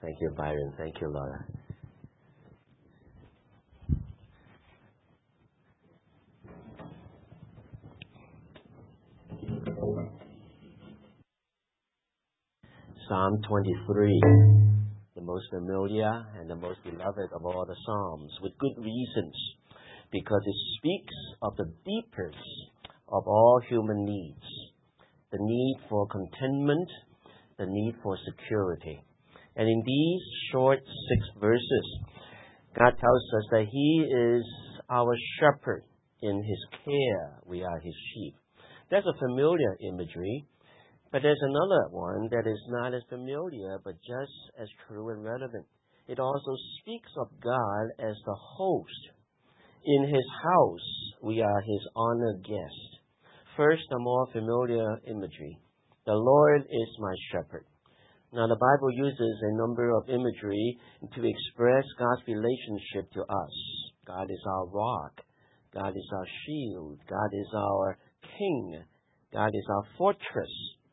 Thank you, Byron. Thank you, Laura. Psalm 23, the most familiar and the most beloved of all the Psalms, with good reasons, because it speaks of the deepest of all human needs, the need for contentment, the need for security. And in these short 6 verses, God tells us that He is our shepherd. In His care, we are His sheep. That's a familiar imagery. But there's another one that is not as familiar, but just as true and relevant. It also speaks of God as the host. In His house, we are His honored guest. First, a more familiar imagery. The Lord is my shepherd. Now, the Bible uses a number of imagery to express God's relationship to us. God is our rock. God is our shield. God is our king. God is our fortress.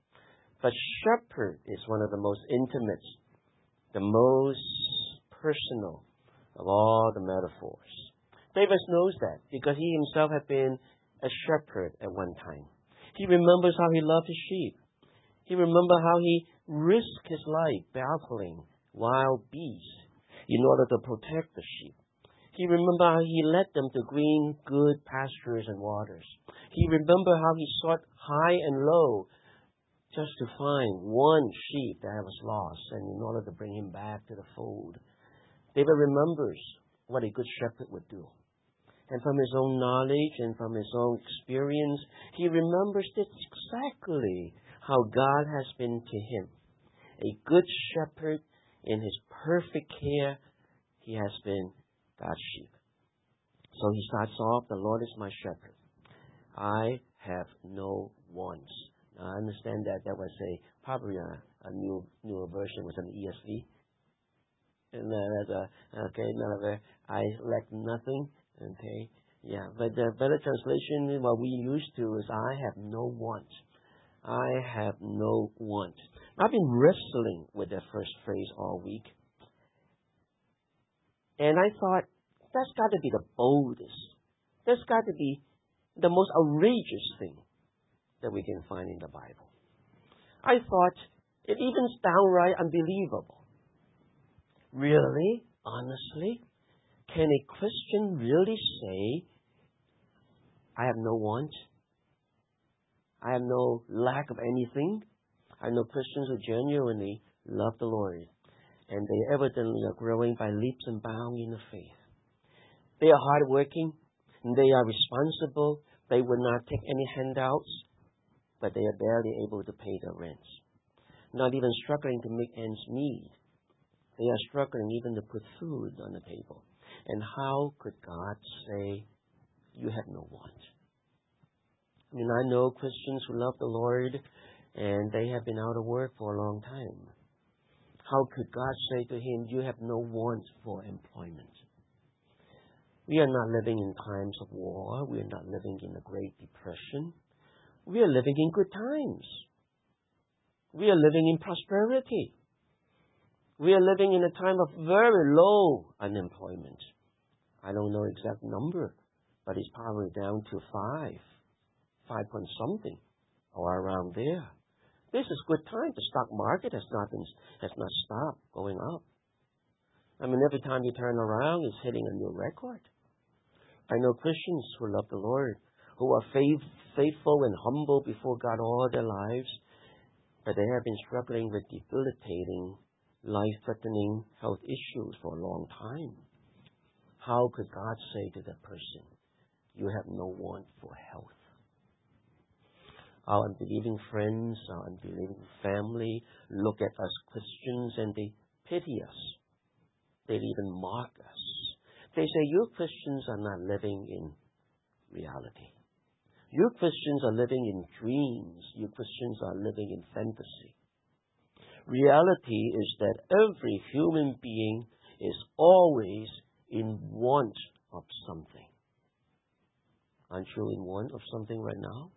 But shepherd is one of the most intimate, the most personal of all the metaphors. David knows that because he himself had been a shepherd at one time. He remembers how he loved his sheep. He remembers how he risked his life battling wild beasts in order to protect the sheep. He remembered how he led them to green, good pastures and waters. He remembered how he sought high and low just to find one sheep that was lost, and in order to bring him back to the fold. David remembers what a good shepherd would do. And from his own knowledge and from his own experience, he remembers exactly how God has been to him. A good shepherd in His perfect care, he has been God's sheep. So he starts off, the Lord is my shepherd. I have no wants. I understand that was probably a newer version was an ESV. And I lack nothing. Okay, yeah. But the better translation, what we used to is I have no want. I have no want. I've been wrestling with that first phrase all week, and I thought that's got to be the boldest. That's got to be the most outrageous thing that we can find in the Bible. I thought it even downright unbelievable. Really? Honestly? Can a Christian really say, I have no want? I have no lack of anything? I know Christians who genuinely love the Lord, and they evidently are growing by leaps and bounds in the faith. They are hardworking, and they are responsible. They will not take any handouts, but they are barely able to pay their rents. Not even struggling to make ends meet. They are struggling even to put food on the table. And how could God say, you have no want? I mean, I know Christians who love the Lord, and they have been out of work for a long time. How could God say to him, you have no want for employment? We are not living in times of war. We are not living in the Great Depression. We are living in good times. We are living in prosperity. We are living in a time of very low unemployment. I don't know exact number, but it's probably down to 5 point something, or around there. This is good time. The stock market has not stopped going up. I mean, every time you turn around, it's hitting a new record. I know Christians who love the Lord, who are faithful and humble before God all their lives, but they have been struggling with debilitating, life-threatening health issues for a long time. How could God say to that person, you have no want for health? Our unbelieving friends, our unbelieving family look at us Christians and they pity us. They even mock us. They say, you Christians are not living in reality. You Christians are living in dreams. You Christians are living in fantasy. Reality is that every human being is always in want of something. Aren't you in want of something right now?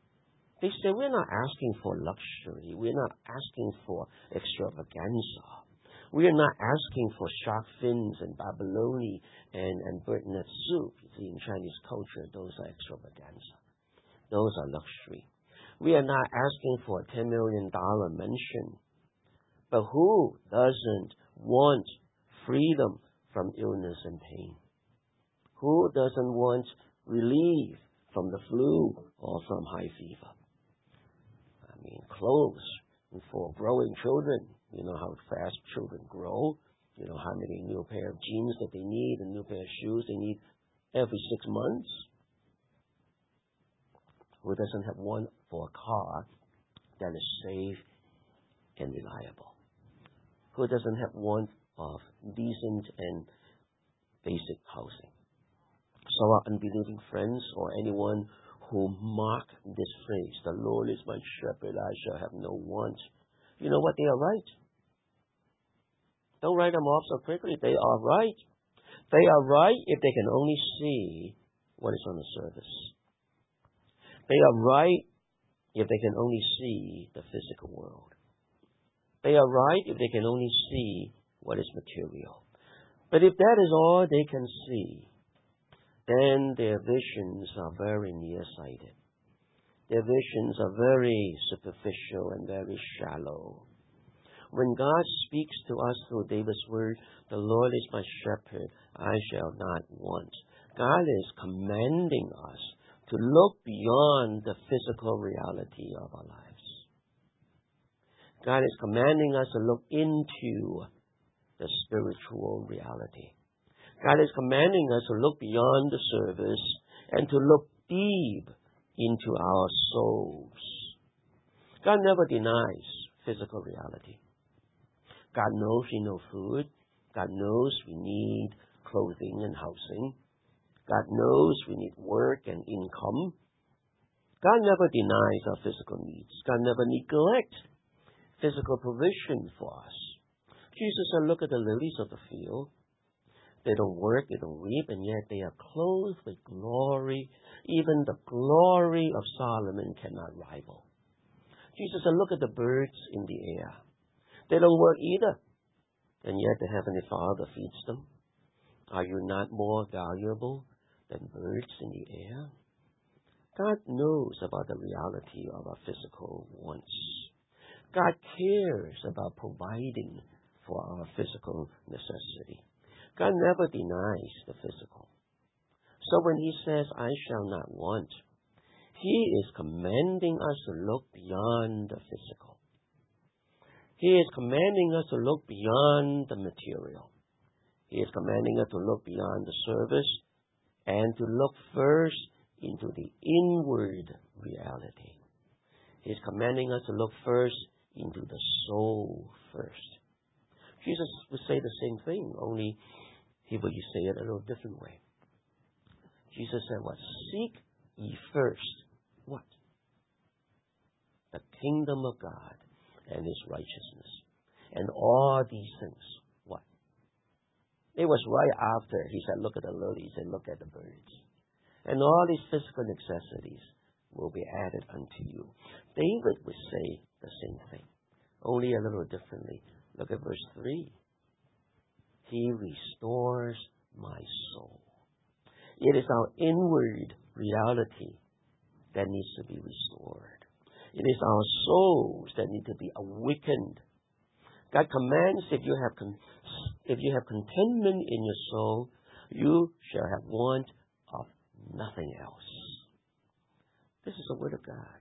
They say we're not asking for luxury. We're not asking for extravaganza. We are not asking for shark fins and abalone and bird net soup. You see, in Chinese culture, those are extravaganza. Those are luxury. We are not asking for a $10 million mansion. But who doesn't want freedom from illness and pain? Who doesn't want relief from the flu or from high fever? I mean, clothes for growing children. You know how fast children grow. You know how many new pair of jeans that they need, and new pair of shoes they need every 6 months. Who doesn't have one for a car that is safe and reliable? Who doesn't have one of decent and basic housing? So our unbelieving friends or anyone who mock this phrase, the Lord is my shepherd, I shall have no want. You know what? They are right. Don't write them off so quickly. They are right. They are right if they can only see what is on the surface. They are right if they can only see the physical world. They are right if they can only see what is material. But if that is all they can see, then their visions are very nearsighted. Their visions are very superficial and very shallow. When God speaks to us through David's word, the Lord is my shepherd, I shall not want. God is commanding us to look beyond the physical reality of our lives. God is commanding us to look into the spiritual reality. God is commanding us to look beyond the surface and to look deep into our souls. God never denies physical reality. God knows we need food. God knows we need clothing and housing. God knows we need work and income. God never denies our physical needs. God never neglects physical provision for us. Jesus said, look at the lilies of the field. They don't work, they don't reap, and yet they are clothed with glory. Even the glory of Solomon cannot rival. Jesus said, look at the birds in the air. They don't work either, and yet the Heavenly Father feeds them. Are you not more valuable than birds in the air? God knows about the reality of our physical wants. God cares about providing for our physical necessity. God never denies the physical. So when He says, I shall not want, He is commanding us to look beyond the physical. He is commanding us to look beyond the material. He is commanding us to look beyond the service and to look first into the inward reality. He is commanding us to look first into the soul first. Jesus would say the same thing, only He would say it a little different way. Jesus said what? Seek ye first what? The kingdom of God and His righteousness. And all these things, what? It was right after He said, look at the lilies and look at the birds. And all these physical necessities will be added unto you. David would say the same thing, only a little differently. Look at verse 3. He restores my soul. It is our inward reality that needs to be restored. It is our souls that need to be awakened. God commands if you have contentment in your soul, you shall have want of nothing else. This is the word of God.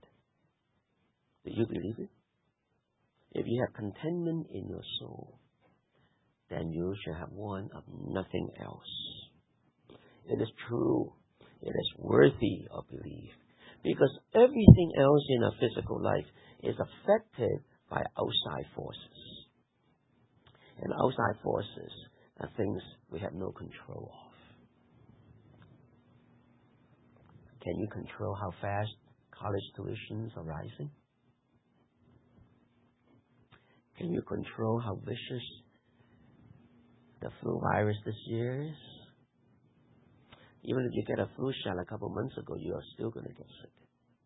Do you believe it? If you have contentment in your soul, then you shall have want of nothing else. It is true. It is worthy of belief. Because everything else in our physical life is affected by outside forces. And outside forces are things we have no control of. Can you control how fast college tuitions are rising? Can you control how vicious the flu virus this year is? Even if you get a flu shot a couple months ago, you are still going to get sick.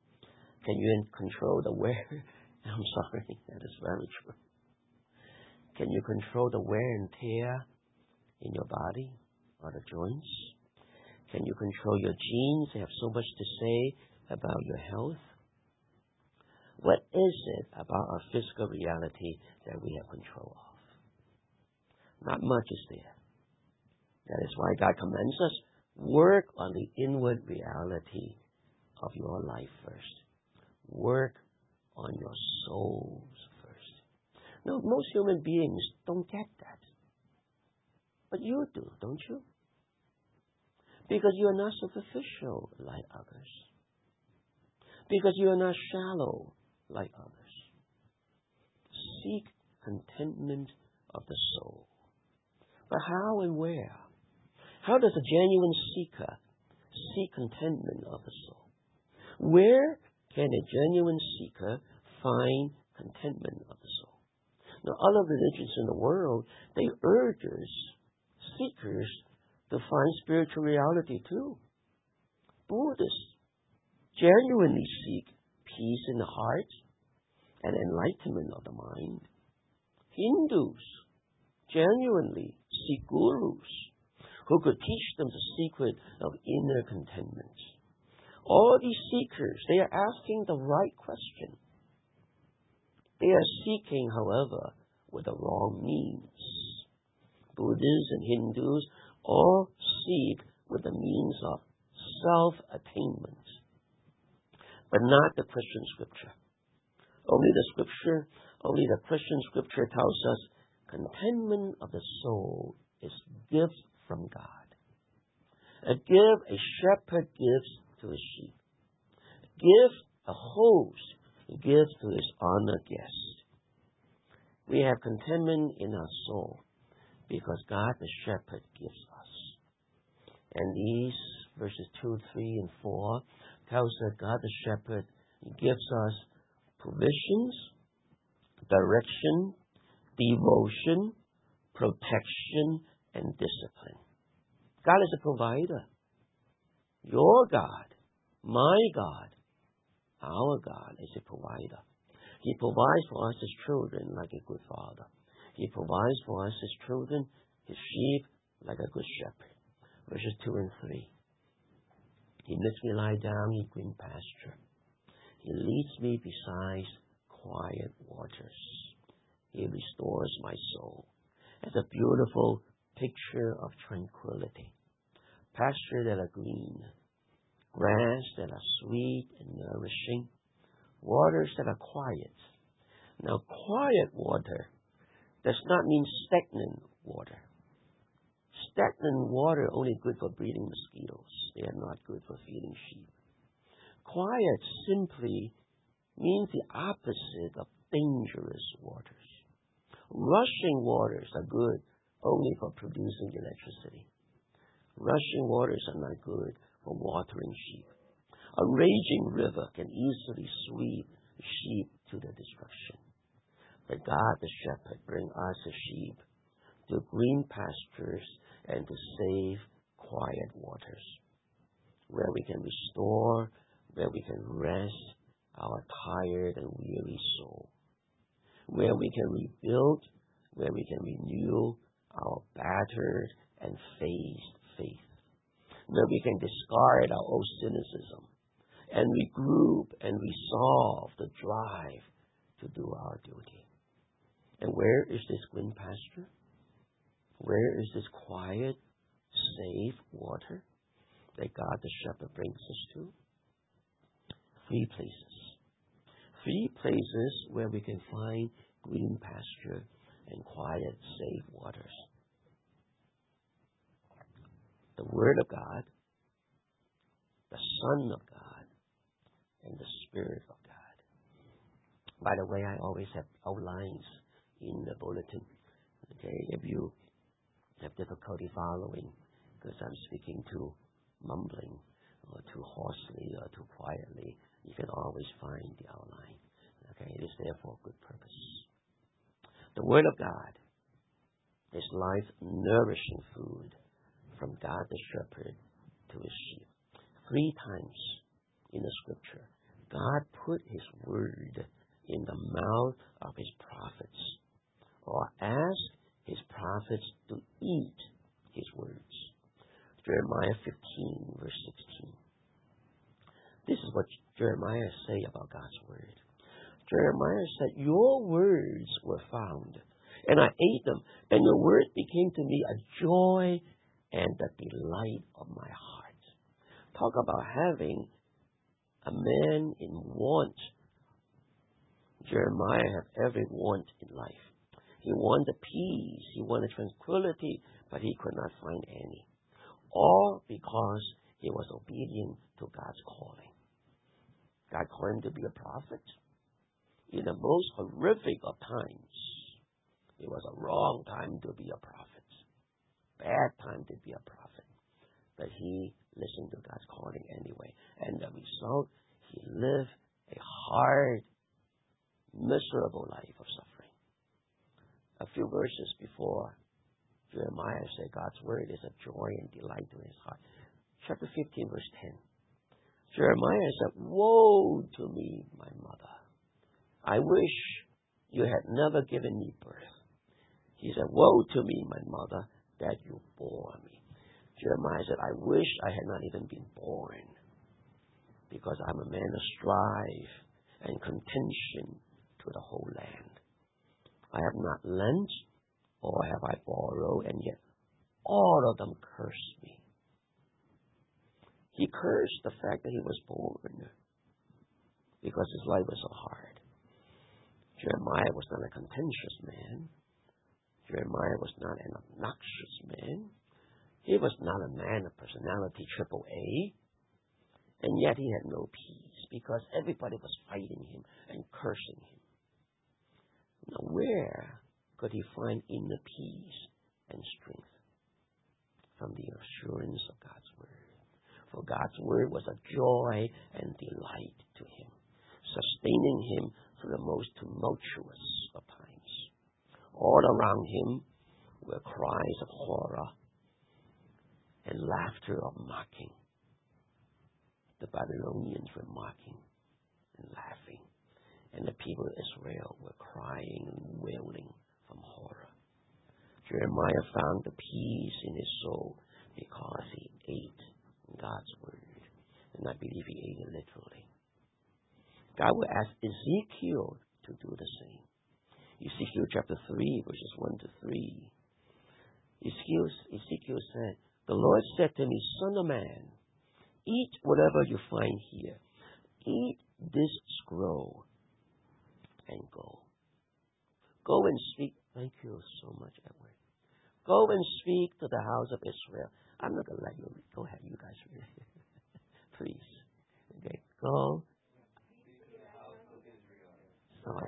Can you control the wear? I'm sorry, that is very true. Can you control the wear and tear in your body or the joints? Can you control your genes? They have so much to say about your health. What is it about our physical reality that we have control of? Not much is there. That is why God commands us, work on the inward reality of your life first. Work on your souls first. Now, most human beings don't get that. But you do, don't you? Because you are not superficial like others. Because you are not shallow like others. Seek contentment of the soul. But how and where? How does a genuine seeker seek contentment of the soul? Where can a genuine seeker find contentment of the soul? Now, other religions in the world, they urge seekers to find spiritual reality too. Buddhists genuinely seek peace in the heart and enlightenment of the mind. Hindus genuinely seek gurus who could teach them the secret of inner contentment. All these seekers, they are asking the right question. They are seeking, however, with the wrong means. Buddhists and Hindus all seek with the means of self-attainment, but not the Christian scripture. Only the Christian scripture tells us contentment of the soul is gift from God. A gift a shepherd gives to his sheep. A gift a host gives to his honored guest. We have contentment in our soul because God the shepherd gives us. And these verses 2, 3, and 4 tells us God the shepherd gives us provisions, direction, devotion, protection, and discipline. God is a provider. Your God, my God, our God is a provider. He provides for us as children like a good father. He provides for us as children, his sheep, like a good shepherd. Verses 2 and 3. He makes me lie down in green pasture. He leads me beside quiet waters. He restores my soul. It's a beautiful picture of tranquility. Pasture that are green, grass that are sweet and nourishing, waters that are quiet. Now, quiet water does not mean stagnant water. Stagnant water only good for breeding mosquitoes. They are not good for feeding sheep. Quiet simply means the opposite of dangerous waters. Rushing waters are good only for producing electricity. Rushing waters are not good for watering sheep. A raging river can easily sweep sheep to their destruction. But God the shepherd brings us as sheep to green pastures and to safe, quiet waters, where we can restore, where we can rest our tired and weary soul, where we can rebuild, where we can renew our battered and phased faith, where we can discard our old cynicism and regroup and resolve the drive to do our duty. And where is this green pasture? Where is this quiet, safe water that God the shepherd brings us to? 3 places. 3 places where we can find green pasture and quiet, safe waters. The Word of God, the Son of God, and the Spirit of God. By the way, I always have outlines in the bulletin. Okay, if you have difficulty following because I'm speaking too mumbling or too hoarsely or too quietly, you can always find the outline. Okay, it is there for a good purpose. The Word of God is life-nourishing food from God the shepherd to his sheep. 3 times in the scripture, God put his word in the mouth of his prophets. or ask his prophets to eat his words. Jeremiah 15, verse 16. This is what Jeremiah say about God's word. Jeremiah said, your words were found, and I ate them, and your word became to me a joy and the delight of my heart. Talk about having a man in want. Jeremiah had every want in life. He wanted peace, he wanted tranquility, but he could not find any. All because he was obedient to God's calling. God called him to be a prophet. In the most horrific of times, it was a wrong time to be a prophet. Bad time to be a prophet. But he listened to God's calling anyway. And the result, he lived a hard, miserable life of suffering. A few verses before, Jeremiah said God's word is a joy and delight to his heart. Chapter 15, verse 10. Jeremiah said, woe to me, my mother. I wish you had never given me birth. He said, woe to me, my mother, that you bore me. Jeremiah said, I wish I had not even been born, because I'm a man of strife and contention to the whole land. I have not lent, or have I borrowed, and yet all of them curse me. He cursed the fact that he was born, because his life was so hard. Jeremiah was not a contentious man. Jeremiah was not an obnoxious man. He was not a man of personality AAA. And yet he had no peace, because everybody was fighting him and cursing him. Now where could he find inner peace and strength? From the assurance of God's word. For God's word was a joy and delight to him, sustaining him through the most tumultuous of times. All around him were cries of horror and laughter of mocking. The Babylonians were mocking and laughing, and the people of Israel were crying and wailing from horror. Jeremiah found the peace in his soul because he ate God's word, and I believe he ate it literally. God will ask Ezekiel to do the same. Ezekiel chapter 3, verses 1 to 3. Ezekiel said, the Lord said to me, Son of man, eat whatever you find here. Eat this scroll and go. Go and speak. Thank you so much, Edward. Go and speak to the house of Israel. I'm not going to let you read. Go ahead, you guys read. Please. Okay, go. Sorry.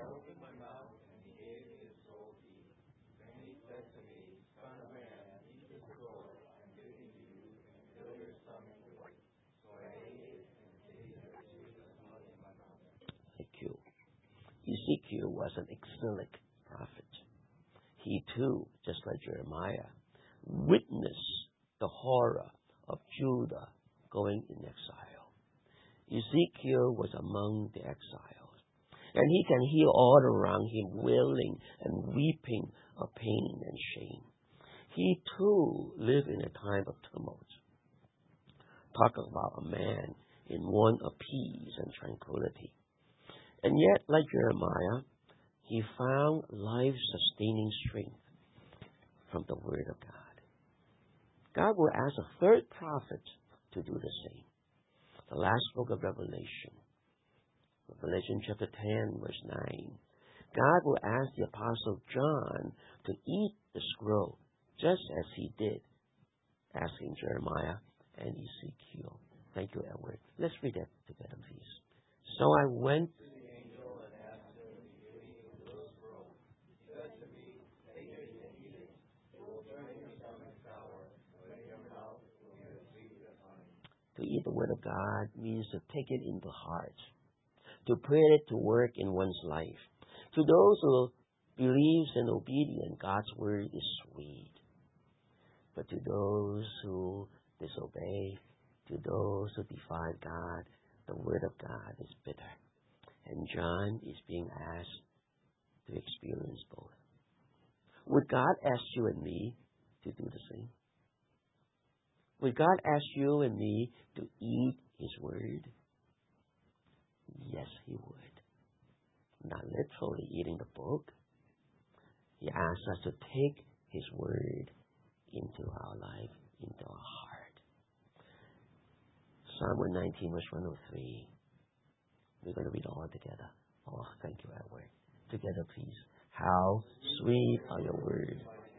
Ezekiel was an exilic prophet. He too, just like Jeremiah, witnessed the horror of Judah going in exile. Ezekiel was among the exiles, and he can hear all around him wailing and weeping of pain and shame. He too lived in a time of tumult. Talk about a man in want of peace and tranquility. And yet, like Jeremiah, he found life-sustaining strength from the Word of God. God will ask a third prophet to do the same. The last book of Revelation, Revelation chapter 10, verse 9. God will ask the Apostle John to eat the scroll, just as he did, asking Jeremiah and Ezekiel. Thank you, Edward. Let's read that together, please. So I went to eat the Word of God means to take it into heart, to put it to work in one's life. To those who believes and obedient, God's Word is sweet. But to those who disobey, to those who defy God, the Word of God is bitter. And John is being asked to experience both. Would God ask you and me to do the same? Would God ask you and me to eat His Word? Yes, He would. Not literally eating the book. He asks us to take His Word into our life, into our heart. Psalm 119, verse 103. We're going to read it all together. Oh, thank you, Edward. Together, please. How sweet are your words.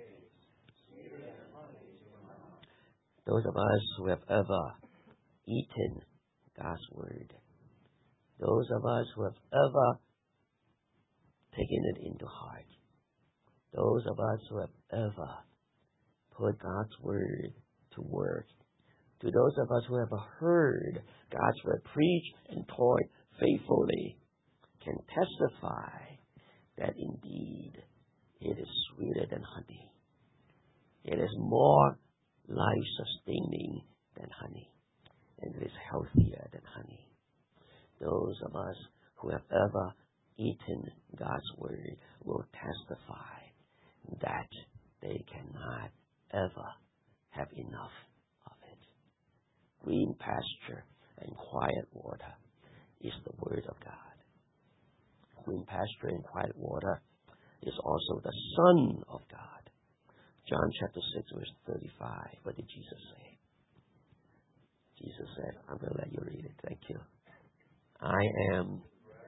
Those of us who have ever eaten God's Word, those of us who have ever taken it into heart, those of us who have ever put God's Word to work, to those of us who have heard God's Word preached and taught faithfully, can testify that indeed it is sweeter than honey. It is more life-sustaining than honey, and it is healthier than honey. Those of us who have ever eaten God's Word will testify that they cannot ever have enough of it. Green pasture and quiet water is the Word of God. Green pasture and quiet water is also the Son of God. John chapter 6, verse 35. What did Jesus say? Jesus said, I'm going to let you read it. Thank you. I am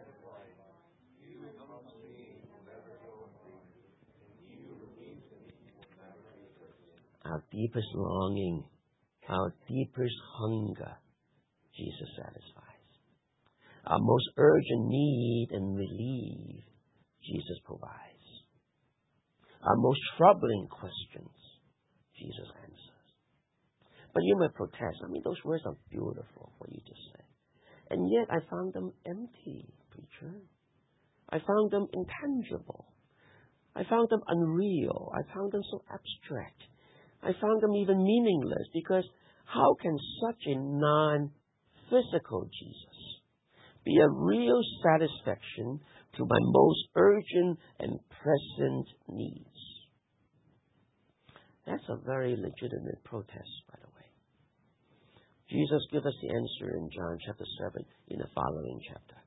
our deepest longing, our deepest hunger, Jesus satisfies. Our most urgent need and relief, Jesus provides. Our most troubling questions, Jesus answers. But you may protest. Those words are beautiful for you to say. And yet I found them empty, preacher. I found them intangible. I found them unreal. I found them so abstract. I found them even meaningless, because how can such a non-physical Jesus be a real satisfaction to my most urgent and present needs? That's a very legitimate protest, by the way. Jesus gives us the answer in John chapter 7 in the following chapter.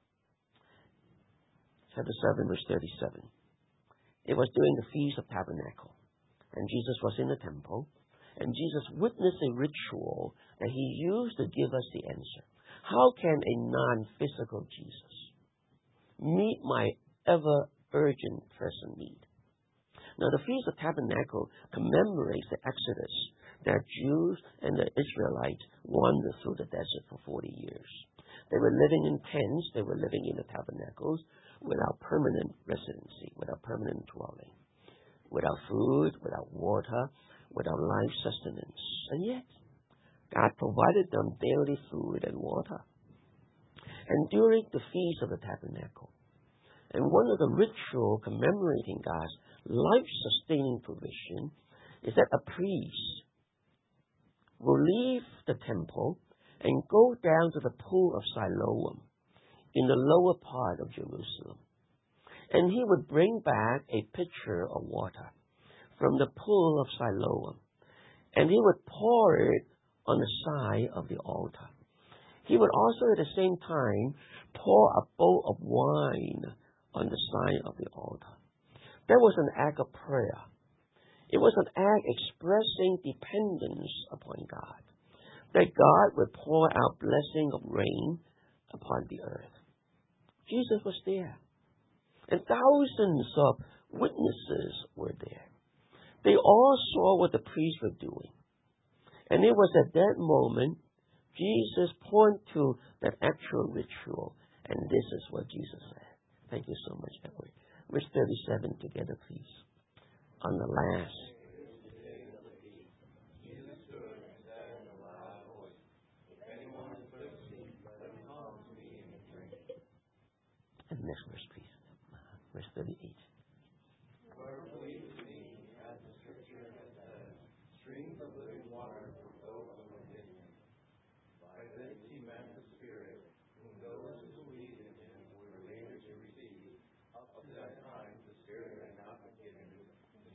Chapter 7, verse 37. It was during the Feast of Tabernacle, and Jesus was in the temple, and Jesus witnessed a ritual that He used to give us the answer. How can a non-physical Jesus meet my ever-urgent present need? Now, the Feast of Tabernacle commemorates the Exodus that Jews and the Israelites wandered through the desert for 40 years. They were living in tents. They were living in the tabernacles without permanent residency, without permanent dwelling, without food, without water, without life sustenance. And yet, God provided them daily food and water. And during the Feast of the Tabernacle, and one of the rituals commemorating God's life-sustaining provision is that a priest will leave the temple and go down to the pool of Siloam in the lower part of Jerusalem. And he would bring back a pitcher of water from the pool of Siloam, and he would pour it on the side of the altar. He would also at the same time pour a bowl of wine on the side of the altar. That was an act of prayer. It was an act expressing dependence upon God, that God would pour out blessing of rain upon the earth. Jesus was there, and thousands of witnesses were there. They all saw what the priests were doing. And it was at that moment Jesus pointed to that actual ritual, and this is what Jesus said. Thank you so much, Edward. Verse 37 together, please. On the last. And next verse, please. Verse 38. Streams of living water will flow from within him. By this he meant the Spirit, whom those who believed in him were later to receive. Up to that time, the Spirit had not been given to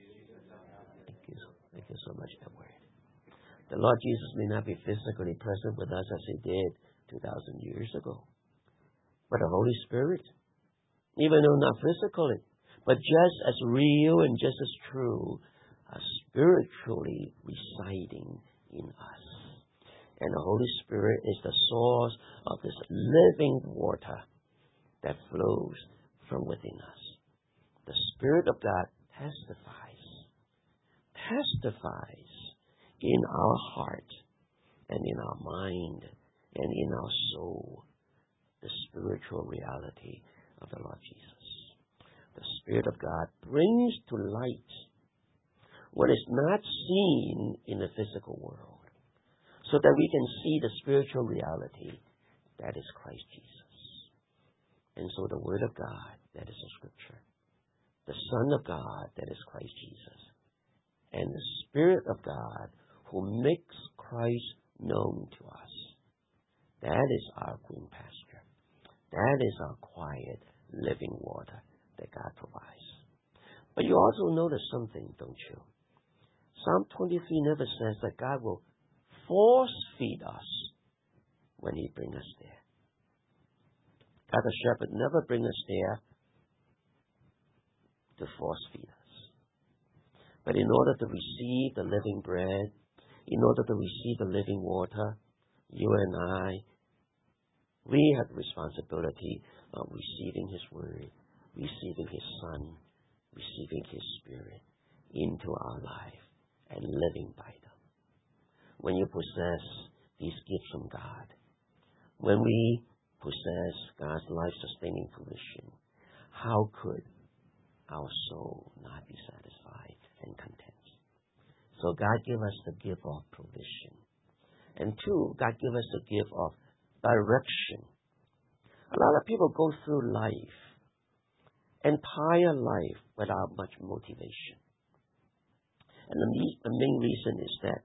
you so much, Edward. The Lord Jesus may not be physically present with us as He did 2,000 years ago. But the Holy Spirit, even though not physically, but just as real and just as true, are spiritually residing in us. And the Holy Spirit is the source of this living water that flows from within us. The Spirit of God testifies in our heart and in our mind and in our soul the spiritual reality of the Lord Jesus. The Spirit of God brings to light what is not seen in the physical world, so that we can see the spiritual reality that is Christ Jesus. And so the Word of God, that is the Scripture, the Son of God, that is Christ Jesus, and the Spirit of God who makes Christ known to us, that is our green pasture. That is our quiet, living water that God provides. But you also notice something, don't you? Psalm 23 never says that God will force feed us when He brings us there. God the shepherd never brings us there to force feed us. But in order to receive the living bread, in order to receive the living water, you and I, we have the responsibility of receiving His Word, receiving His Son, receiving His Spirit into our life and living by them. When you possess these gifts from God, when we possess God's life-sustaining provision, how could our soul not be satisfied and content? So God give us the gift of provision. And two, God give us the gift of direction. A lot of people go through life, entire life, without much motivation. And the main reason is that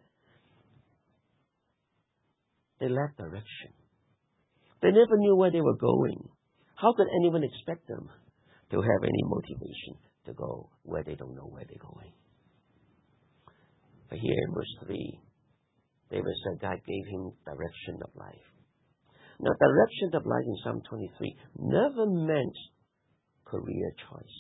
they lack direction. They never knew where they were going. How could anyone expect them to have any motivation to go where they don't know where they're going? But here in verse 3, David said God gave him direction of life. Now, direction of life in Psalm 23 never meant career choice.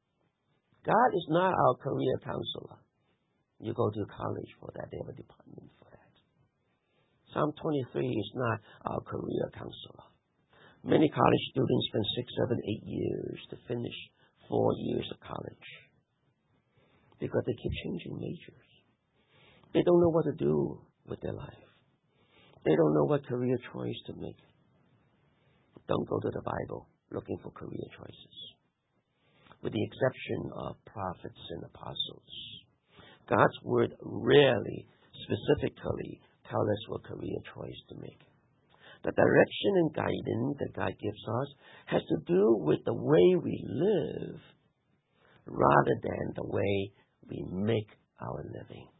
God is not our career counselor. You go to college for that. They have a department for that. Psalm 23 is not our career counselor. Many college students spend 6, 7, 8 years to finish 4 years of college because they keep changing majors. They don't know what to do with their life. They don't know what career choice to make. Don't go to the Bible looking for career choices. With the exception of prophets and apostles, God's Word rarely, specifically, tells us what career choice to make. The direction and guidance that God gives us has to do with the way we live rather than the way we make our living.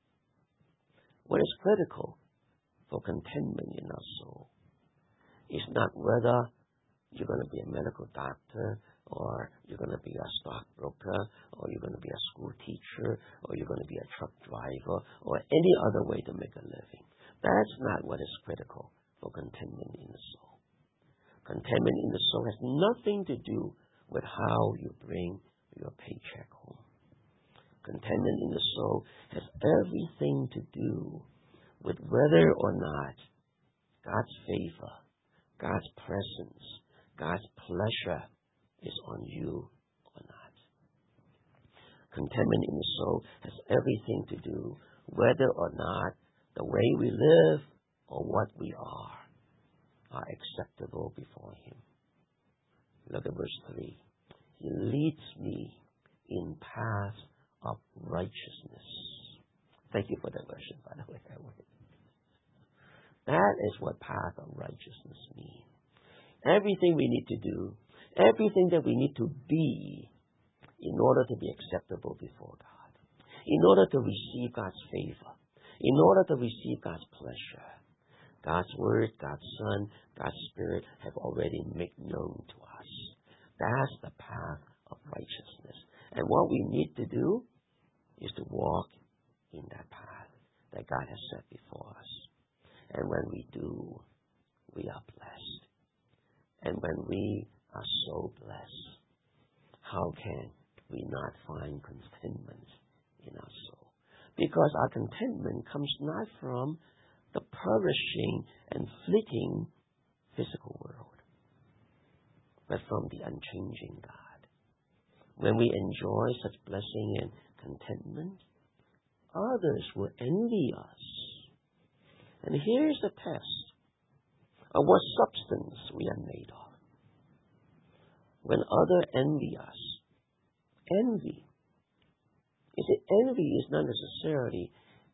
What is critical for contentment in our soul is not whether you're going to be a medical doctor, or you're going to be a stockbroker, or you're going to be a school teacher, or you're going to be a truck driver, or any other way to make a living. That's not what is critical for contentment in the soul. Contentment in the soul has nothing to do with how you bring your paycheck home. Contentment in the soul has everything to do with whether or not God's favor, God's presence, God's pleasure is on you or not. Contentment in the soul has everything to do whether or not the way we live or what we are acceptable before Him. Look at verse 3. He leads me in paths of righteousness. Thank you for that version, by the way. That is what path of righteousness means. Everything we need to do, everything that we need to be in order to be acceptable before God, in order to receive God's favor, in order to receive God's pleasure, God's Word, God's Son, God's Spirit have already made known to us. That's the path of righteousness. And what we need to do is to walk in that path that God has set before us. And when we do, we are blessed. And when we are so blessed, how can we not find contentment in our soul? Because our contentment comes not from the perishing and fleeting physical world, but from the unchanging God. When we enjoy such blessing and contentment, others will envy us. And here's the test of what substance we are made of. When others envy us, envy. You see, envy is not necessarily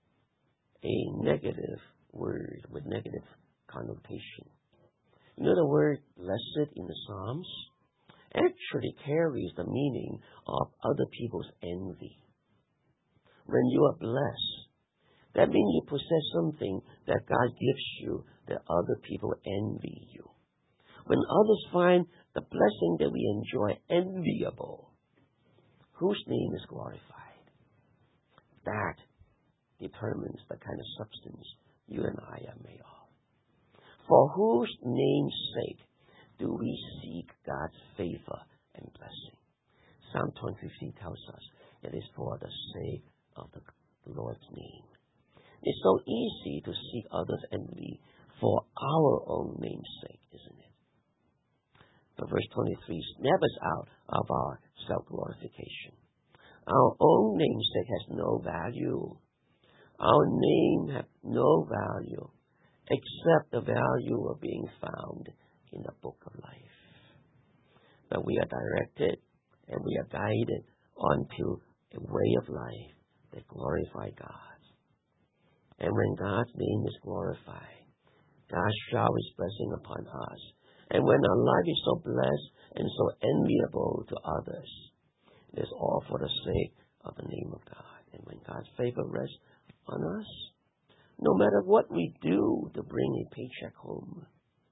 a negative word with negative connotation. You know, the word blessed in the Psalms actually carries the meaning of other people's envy. When you are blessed, that means you possess something that God gives you that other people envy you. When others find the blessing that we enjoy enviable, whose name is glorified? That determines the kind of substance you and I are made of. For whose name's sake do we seek God's favor and blessing? Psalm 150 tells us it is for the sake of the Lord's name. It's so easy to seek others' envy for our own name's sake, isn't it? But verse 23 snaps us out of our self-glorification. Our own namesake has no value. Our name has no value except the value of being found in the book of life. But we are directed and we are guided onto a way of life that glorifies God. And when God's name is glorified, God showers blessing upon us. And when our life is so blessed and so enviable to others, it is all for the sake of the name of God. And when God's favor rests on us, no matter what we do to bring a paycheck home,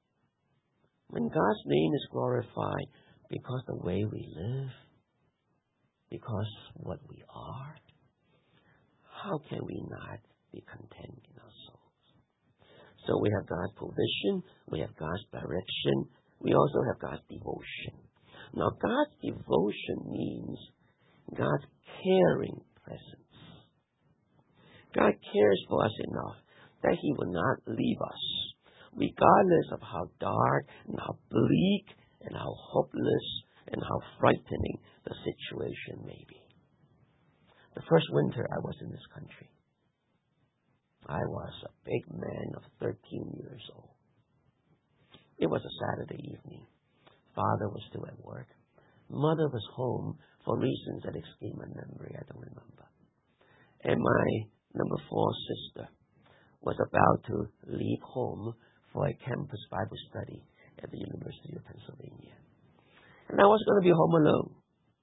when God's name is glorified because the way we live, because what we are, how can we not be content in our souls? So we have God's provision, we have God's direction, we also have God's devotion. Now, God's devotion means God's caring presence. God cares for us enough that He will not leave us, regardless of how dark and how bleak and how hopeless and how frightening the situation may be. The first winter I was in this country, I was a big man of 13 years old. It was a Saturday evening. Father was still at work. Mother was home for reasons that escape my memory. I don't remember. And my number 4 sister was about to leave home for a campus Bible study at the University of Pennsylvania. And I was going to be home alone.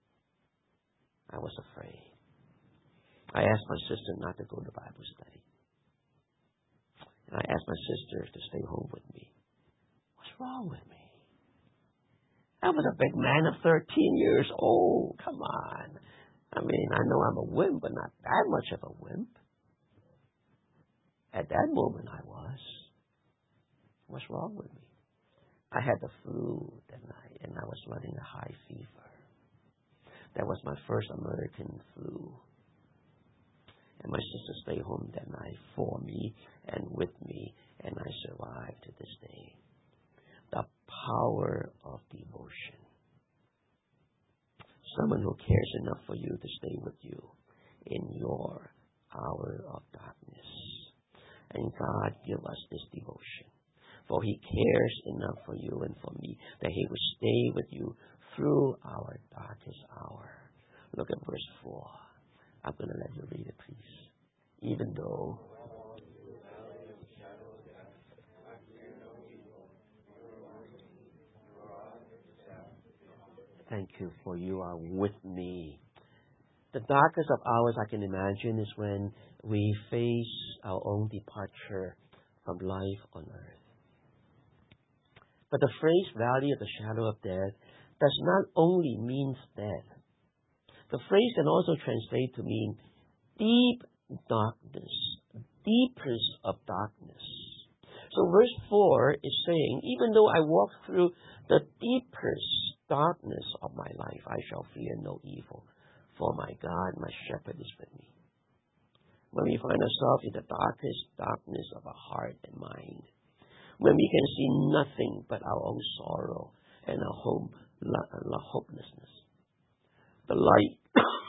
I was afraid. I asked my sister not to go to Bible study. And I asked my sister to stay home with me. What's wrong with me? I was a big man of 13 years old. Come on. I mean, I know I'm a wimp, but not that much of a wimp. At that moment, I was. What's wrong with me? I had the flu that night, and I was running a high fever. That was my first American flu. And my sister stayed home that night for me and with me, and I survived to this day. The power of devotion. Someone who cares enough for you to stay with you in your hour of darkness. And God give us this devotion. For He cares enough for you and for me that He will stay with you through our darkest hour. Look at verse 4. I'm going to let you read it, please. Even though thank you for you are with me. The darkest of hours I can imagine is when we face our own departure from life on earth. But the phrase valley of the shadow of death does not only mean death. The phrase can also translate to mean deep darkness, deepest of darkness. So verse 4 is saying, even though I walk through the deepest darkness of my life, I shall fear no evil, for my God, my shepherd, is with me. When we find ourselves in the darkest darkness of our heart and mind, when we can see nothing but our own sorrow and our hopelessness, the light,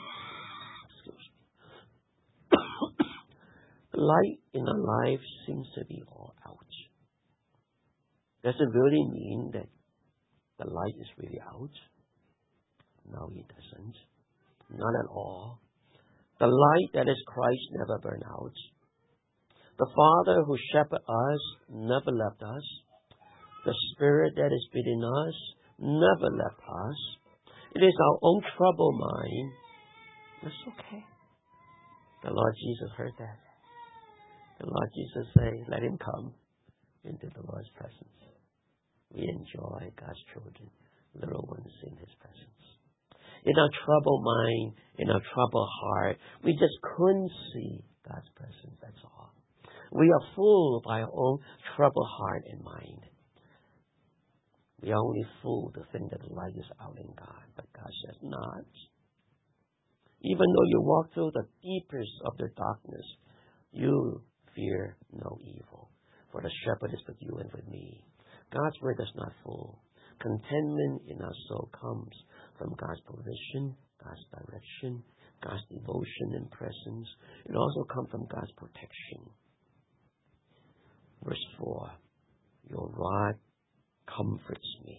the light in our life seems to be all out. Does it really mean that the light is really out? No, it doesn't. Not at all. The light that is Christ never burn out. The Father who shepherds us never left us. The Spirit that is within us never left us. It is our own troubled mind. That's okay. The Lord Jesus heard that. The Lord Jesus said, let him come into the Lord's presence. We enjoy God's children, little ones in his presence. In our troubled mind, in our troubled heart, we just couldn't see God's presence, that's all. We are full by our own troubled heart and mind. We are only fooled to think that the light is out in God, but God says not. Even though you walk through the deepest of the darkness, you fear no evil, for the shepherd is with you and with me. God's word is not full. Contentment in our soul comes from God's provision, God's direction, God's devotion and presence. It also comes from God's protection. Verse 4, your rod comforts me.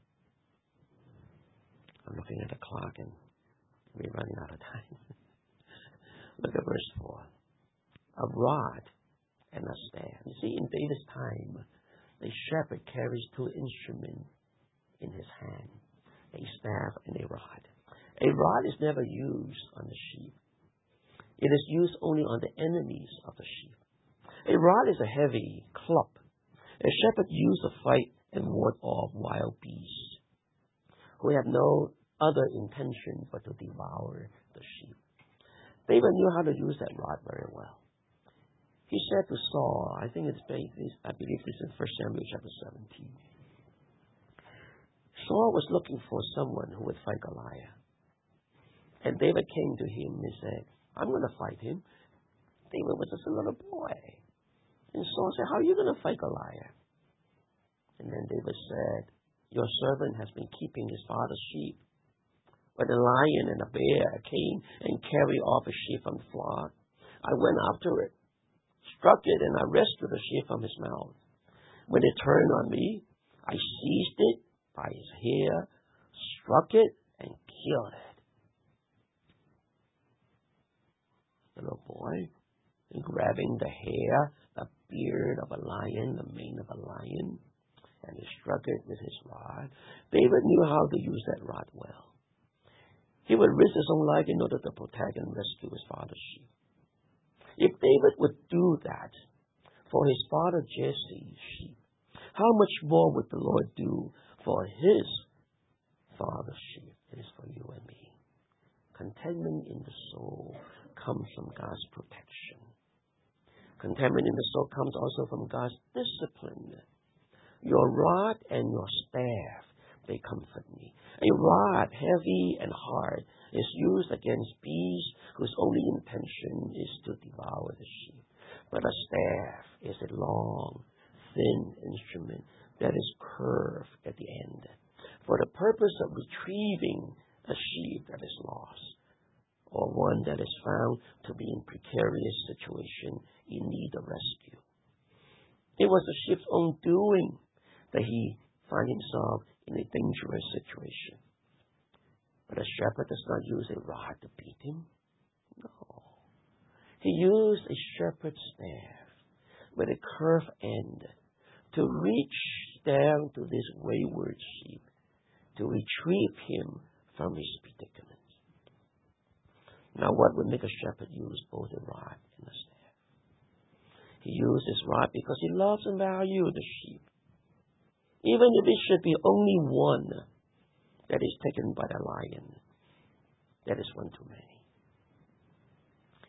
I'm looking at the clock and we're running out of time. Look at verse 4. A rod and a staff. You see, in David's time, the shepherd carries two instruments in his hand, a staff and a rod. A rod is never used on the sheep. It is used only on the enemies of the sheep. A rod is a heavy club. A shepherd used to fight and ward off wild beasts who have no other intention but to devour the sheep. David knew how to use that rod very well. He said to Saul, I believe this is in 1 Samuel chapter 17. Saul was looking for someone who would fight Goliath. And David came to him and said, I'm going to fight him. David was just a little boy. And Saul said, how are you going to fight Goliath? And then David said, your servant has been keeping his father's sheep. When a lion and a bear came and carried off a sheep from the flock, I went after it, struck it, and I rescued the sheep from his mouth. When it turned on me, I seized it by his hair, struck it, and killed it. Little boy, grabbing the hair, the beard of a lion, the mane of a lion, and he struck it with his rod. David knew how to use that rod well. He would risk his own life in order to protect and rescue his father's sheep. If David would do that for his father Jesse's sheep, how much more would the Lord do for his father's sheep? It is for you and me. Contentment in the soul comes from God's protection. Contentment in the soul comes also from God's discipline. Your rod and your staff, they comfort me. A rod, heavy and hard, is used against beasts whose only intention is to devour the sheep. But a staff is a long, thin instrument that is curved at the end for the purpose of retrieving a sheep that is lost or one that is found to be in precarious situation in need of rescue. It was the sheep's own doing that he found himself in a dangerous situation. But a shepherd does not use a rod to beat him. No. He used a shepherd's staff with a curved end to reach down to this wayward sheep, to retrieve him from his predicament. Now, what would make a shepherd use both a rod and a staff? He used his rod because he loves and values the sheep. Even if it should be only one that is taken by the lion, that is one too many.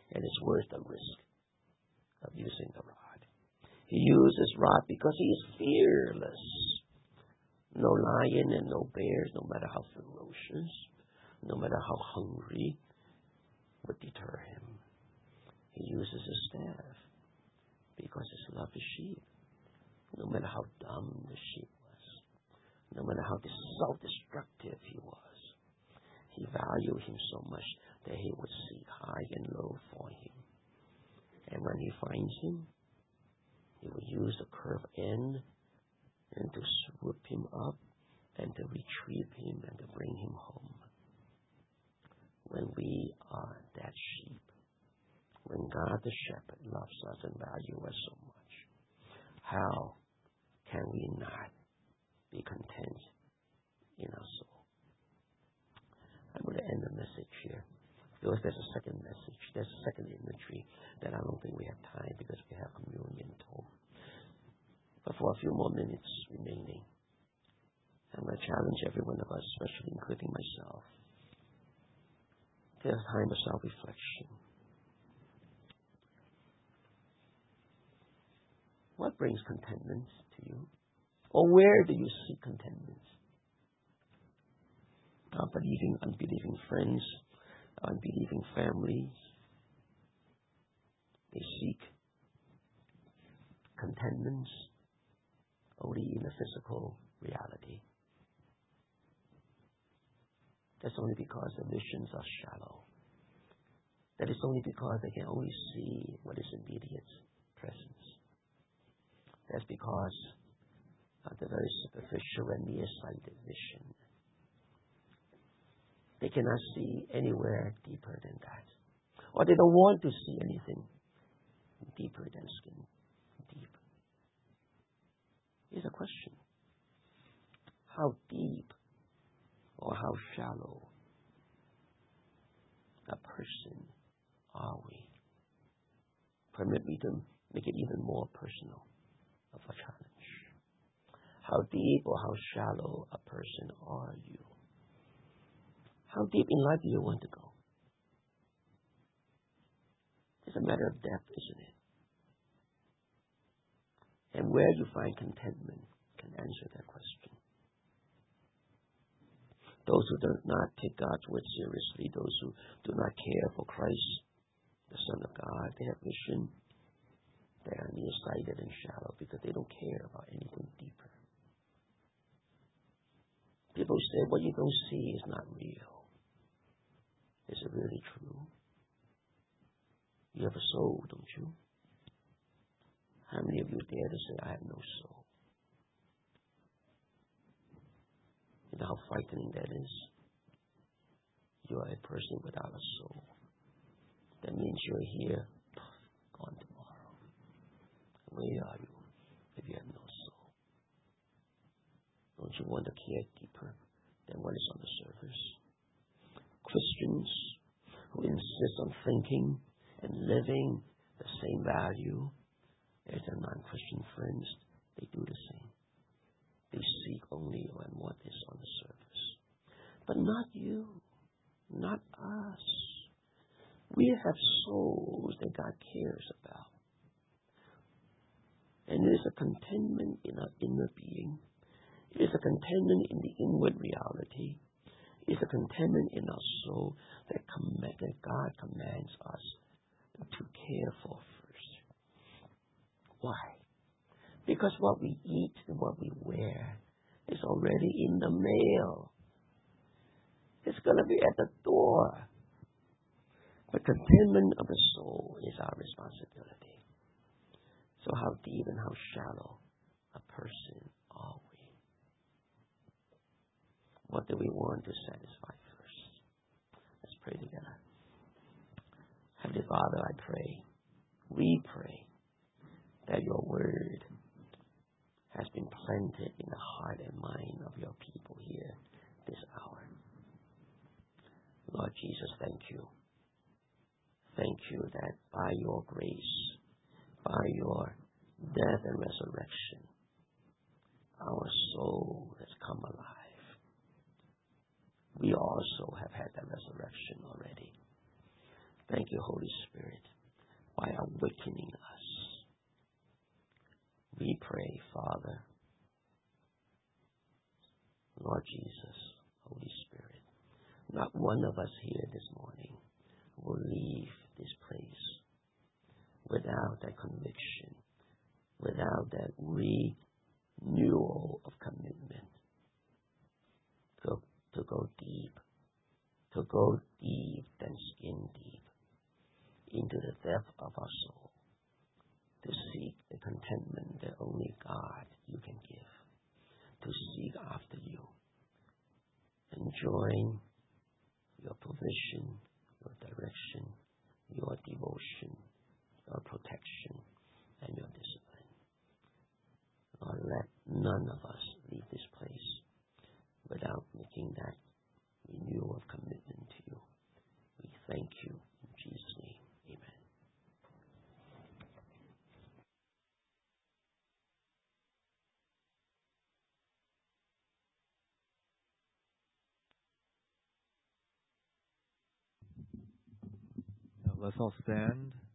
and it's worth the risk of using the rod. He uses rod because he is fearless. No lion and no bears, no matter how ferocious, no matter how hungry, would deter him. He uses his staff because he loved his sheep. No matter how dumb the sheep was, no matter how self-destructive he was, he valued him so much that he would seek high and low for him. And when he finds him, he will use the curved end and to swoop him up and to retrieve him and to bring him home. When we are that sheep, when God the shepherd loves us and values us so much, how can we not be content in our soul? I'm going to end the message here. Because there's a second message, there's a second imagery that I don't think we have time because we have communion at home. But for a few more minutes remaining, I'm going to challenge every one of us, especially including myself, to a time of self-reflection. What brings contentment to you? Or where do you seek contentment? Unbelieving friends, unbelieving families, they seek contentment only in the physical reality. That's only because the visions are shallow. That is only because they can only see what is immediate presence. That's because of the very superficial and nearsighted vision. They cannot see anywhere deeper than that. Or they don't want to see anything deeper than skin deep. Here's a question. How deep or how shallow a person are we? Permit me to make it even more personal of a challenge. How deep or how shallow a person are you? How deep in life do you want to go? It's a matter of depth, isn't it? And where you find contentment can answer that question. Those who do not take God's word seriously, those who do not care for Christ, the Son of God, they have vision. They are nearsighted and shallow because they don't care about anything deeper. People say, what you don't see is not real. Is it really true? You have a soul, don't you? How many of you dare to say, I have no soul? You know how frightening that is? You are a person without a soul. That means you're here, gone tomorrow. Where are you if you have no soul? Don't you want to care deeper than what is on the surface? Christians who insist on thinking and living the same value as their non-Christian friends, they do the same. They seek only on what is on the surface. But not you, not us. We have souls that God cares about. And it is a contentment in our inner being. It is a contentment in the inward reality. It is a contentment in our soul that God commands us to care for first. Why? Because what we eat and what we wear is already in the mail. It's going to be at the door. The contentment of the soul is our responsibility. So how deep and how shallow a person are we? What do we want to satisfy first? Let's pray together. Heavenly Father, I pray, we pray that your word has been planted in the heart and mind of your people here this hour. Lord Jesus, thank you. Thank you that by your grace, by your death and resurrection, our soul has come alive. We also have had that resurrection already. Thank you, Holy Spirit, by awakening us. We pray, Father, Lord Jesus, Holy Spirit, not one of us here this morning will leave this place without that conviction, without that renewal of commitment to go deep, than skin deep, into the depth of our soul, to seek the contentment that only God you can give, to seek after you, enjoying your provision, your direction, your devotion, your protection, and your discipline. Lord, let none of us leave this place without making that renewal of commitment to you. We thank you in Jesus' name. Amen. Now let's all stand.